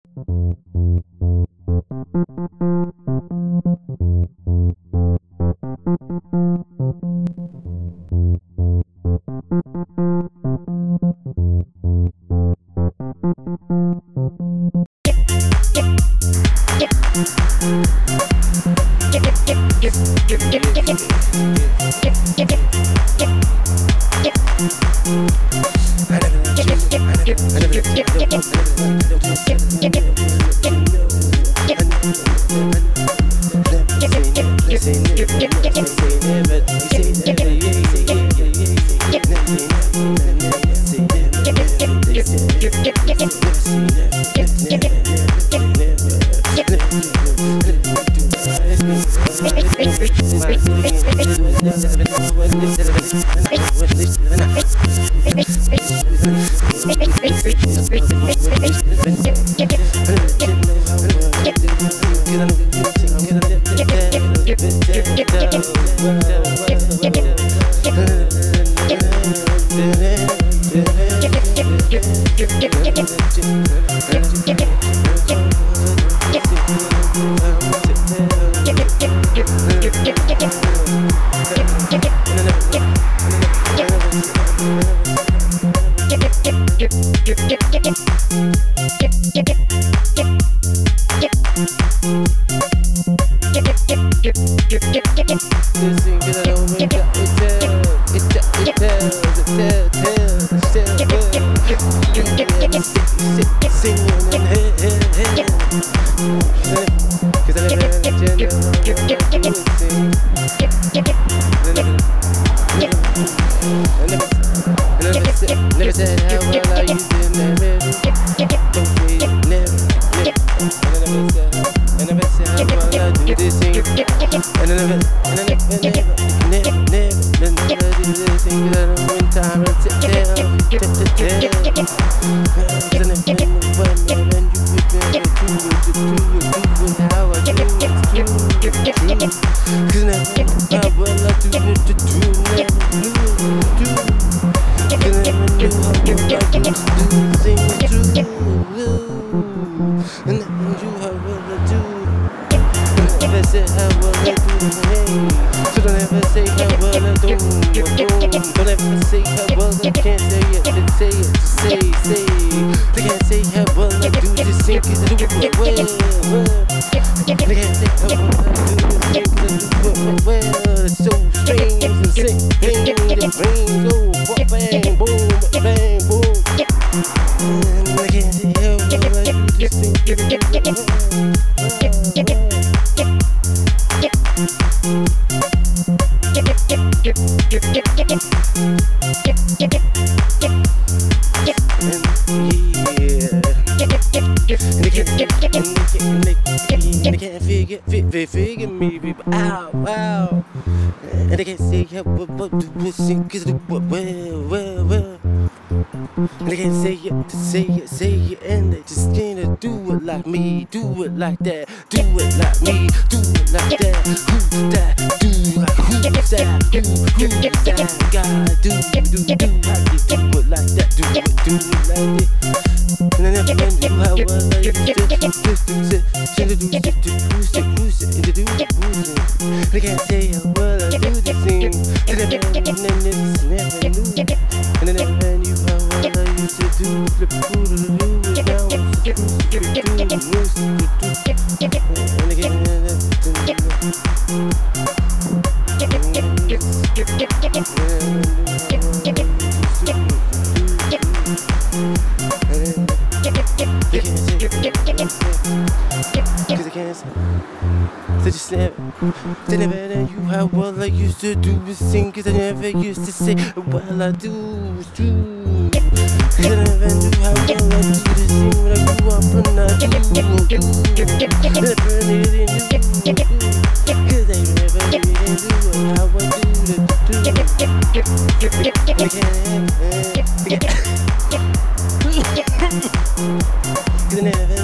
Like that, do it like me, do it like that. Who's that? Do like who's that? Who's that guy? Do how you do it like that? Do it like this. And I never knew how well I used to they can't say how well I do this thing. And I never knew. And I never knew how well I used to do. Flip food to the loo, and now I'm and again, they never knew how well I used to do this thing. Cause I never used to say, well I do, it's true. Cause I never knew how well I do this thing when I grew up and I do. Never really knew. Cause I never really knew how I do Cause I never